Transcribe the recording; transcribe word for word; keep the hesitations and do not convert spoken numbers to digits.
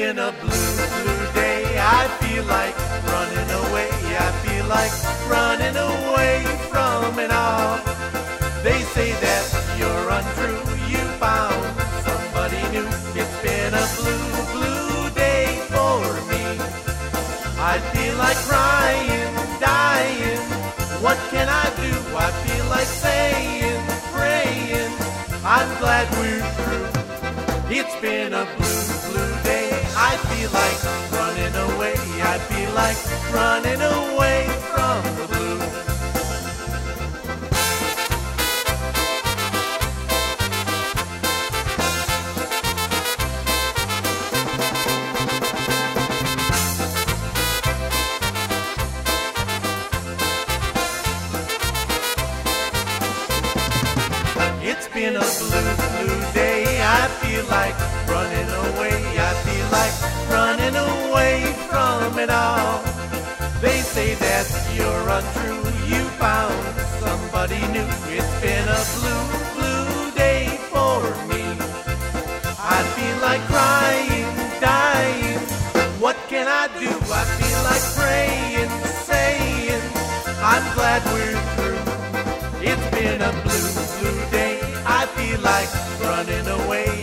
been a blue, blue day. I feel like running away. I feel like running away from it all. They say that you're untrue. You found somebody new. It's been a blue, blue day for me. I feel like crying, dying. What can I do? I feel like saying, praying, I'm glad we're through. It's been a blue, blue day. I feel like running away. I feel like running away from the blue. It's been a blue, blue day. I feel like running away. I feel like running away from it all. They say that you're untrue. You found somebody new. It's been a blue, blue day for me. I feel like crying, dying. What can I do? I feel like praying, saying, I'm glad we're through. It's been a blue, blue day. I feel like running away.